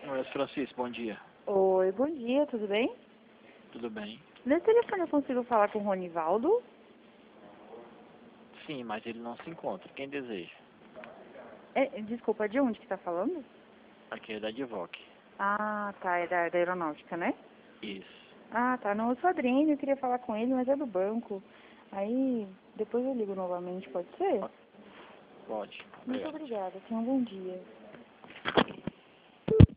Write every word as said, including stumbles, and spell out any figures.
Oi, Francisco, bom dia. Oi, bom dia, tudo bem? Tudo bem? Nesse telefone eu consigo falar com o Ronivaldo? Sim, mas ele não se encontra. Quem deseja? É, desculpa, de onde que tá falando? Aqui é da Divoc. Ah, tá, é da, da aeronáutica, né? Isso. Ah, tá, não, eu sou a Adriane, eu queria falar com ele, mas é do banco. Aí, depois eu ligo novamente, pode ser? Pode. Muito Obrigado. obrigada, tenha um bom dia.